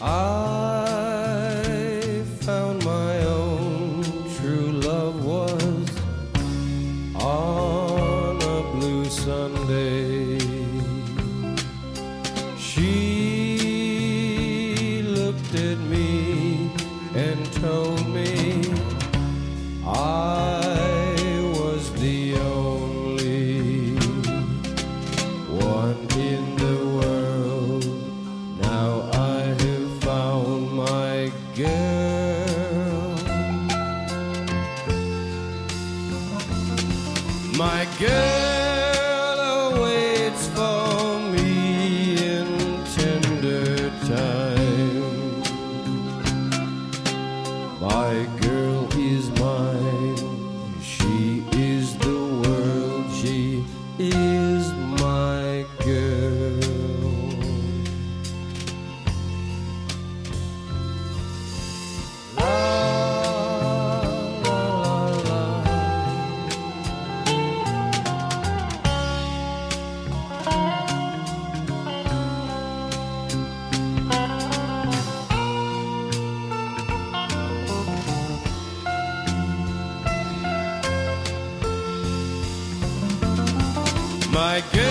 I found my own true love was on a blue Sunday. She looked at me and told me I was the only one in the world. Now I have found my girl. My girl awaits for me in tender time. My girl is mine. She is the world. She is my girl. My girl